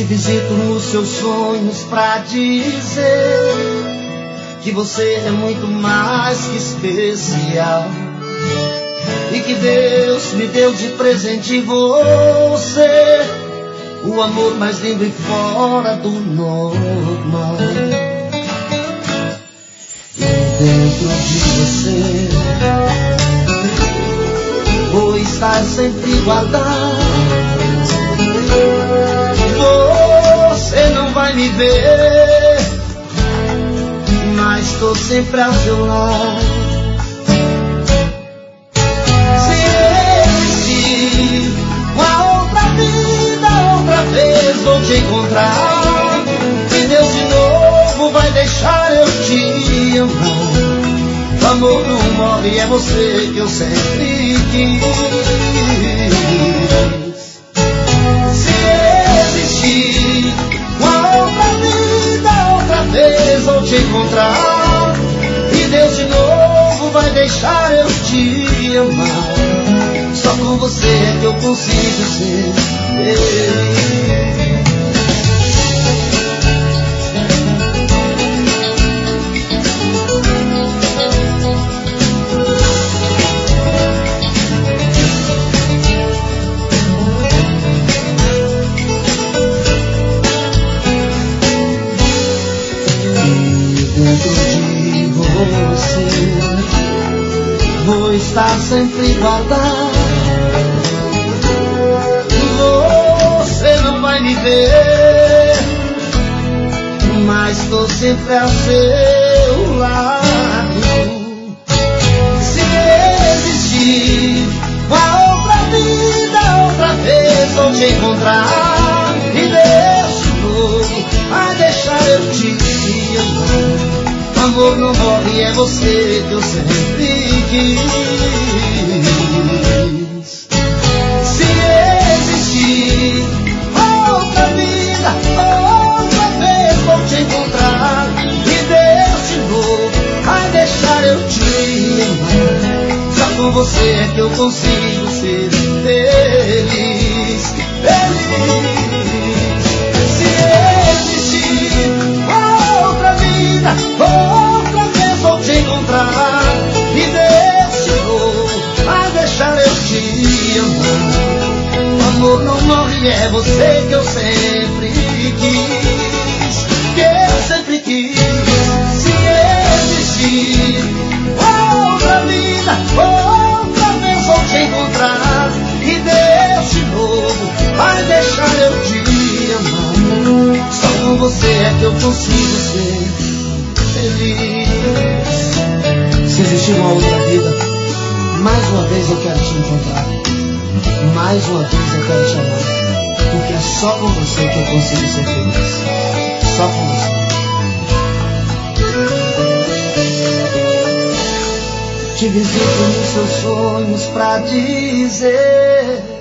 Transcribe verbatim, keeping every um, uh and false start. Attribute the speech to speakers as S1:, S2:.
S1: visito nos seus sonhos pra dizer que você é muito mais que especial e que Deus me deu de presente você, o amor mais lindo e fora do normal. E dentro de você vou estar sempre guardado. Você não vai me ver, mas tô sempre ao seu lado. Se existir uma outra vida, outra vez vou te encontrar, e Deus de novo vai deixar eu te amar. O amor não morre, é você que eu sempre quis. Vou te encontrar, e Deus de novo vai deixar eu te amar. Só com você é que eu consigo ser feliz. Vou estar sempre guardado. Você não vai me ver, mas tô sempre ao seu lado. Se existir uma outra vida, outra vez vou te encontrar, e Deus de novo vai deixar eu te amar. O amor não morre, é você que eu sempre quis. Se existir outra vida, outra vez vou te encontrar, e Deus de novo vai deixar eu te amar. Só com você é que eu consigo ser feliz, feliz. Se existir outra vida, outra vez vou te encontrar, e Deus de novo vai deixar eu te amar. O amor não morre, é você que eu sempre quis, que eu sempre quis. Se existir outra vida, outra vez vou te encontrar, e Deus de novo vai deixar eu te amar. Só com você é que eu consigo ser feliz. Se existir uma outra vida, mais uma vez eu quero te encontrar, mais uma vez eu quero te amar, porque é só com você que eu consigo ser feliz. Só com você. Te visito nos seus sonhos pra dizer